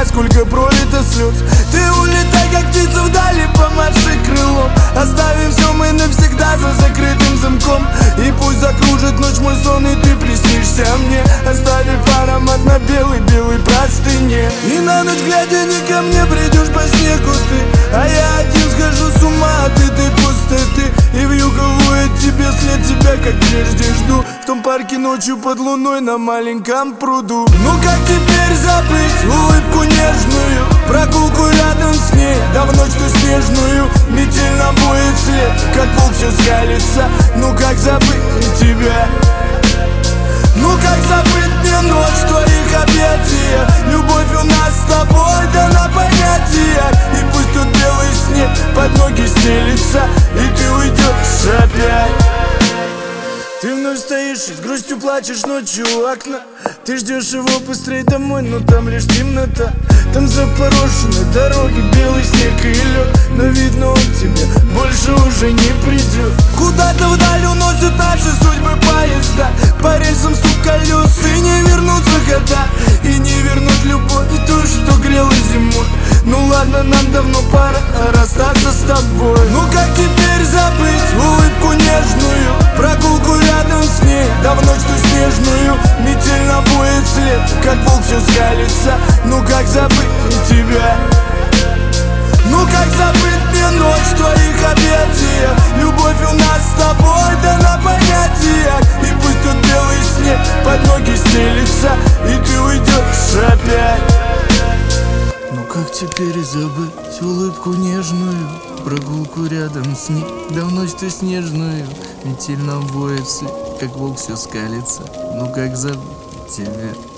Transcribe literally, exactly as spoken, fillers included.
тебя, сколько пролито слез. Ты улетай, как птица вдали, помаши крылом. Оставим все мы навсегда за закрытым замком. И пусть закружит ночь мой сон, и ты приснишься мне, оставив аромат на белой-белой простыне. И на ночь глядя не ко мне придешь по снегу ты, а я один схожу с ума от этой пустоты. И вьюга воет тебе след, тебя как прежде жду в том парке ночью под луной на маленьком пруду. Ну как теперь забыть улыбку нежную, прогулку рядом с ней, да в ночь ту снежную. Метель нам будет след, как волк все скалится. Ну как забыть тебя? Ну как забыть мне ночь в твоих объятиях? Любовь у нас с тобой дана понятия. И пусть тут белый снег под ноги стелится, и ты уйдешь опять. Ты вновь стоишь и с грустью плачешь ночью у окна. Ты ждешь его быстрее домой, но там лишь темнота. Там запорошены дороги, белый снег и лед, но видно он тебе больше уже не придет. Куда-то вдаль уносят наши судьбы поезда, по рельсам стук колес, и не вернутся года, и не вернуть любовь, ту, что грела зимой. Ну ладно, нам давно пора расстаться с тобой. Ну как теперь забыть улыбку нежную, прогулку рядом с ней, да в ночь ту снежную. Метель набует след, как волк все скалится. Ну как забыть тебя? Ну как забыть мне ночь в твоих объятиях? Любовь у нас с тобой дана понятия. И пусть тут белый снег под ноги стелится, и ты уйдешь опять. Ну как теперь забыть улыбку нежную, прогулку рядом с ней, да в ночь ту снежную. Метель нам воет, как волк все скалится. Ну как забыть тебя?